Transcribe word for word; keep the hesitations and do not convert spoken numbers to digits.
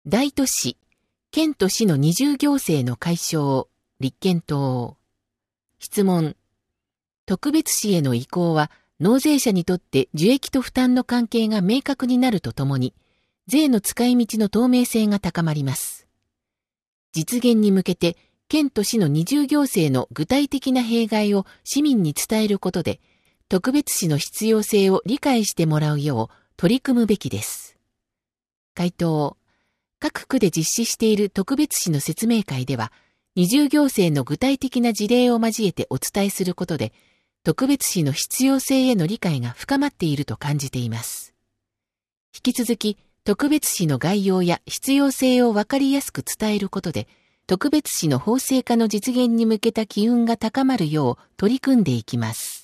大都市、県と市の二重行政の解消、立憲党。質問。特別市への移行は、納税者にとって受益と負担の関係が明確になるとともに、税の使い道の透明性が高まります。実現に向けて、県と市の二重行政の具体的な弊害を市民に伝えることで、特別市の必要性を理解してもらうよう取り組むべきです。回答。各区で実施している特別市の説明会では、二重行政の具体的な事例を交えてお伝えすることで、特別市の必要性への理解が深まっていると感じています。引き続き、特別市の概要や必要性をわかりやすく伝えることで、特別市の法制化の実現に向けた機運が高まるよう取り組んでいきます。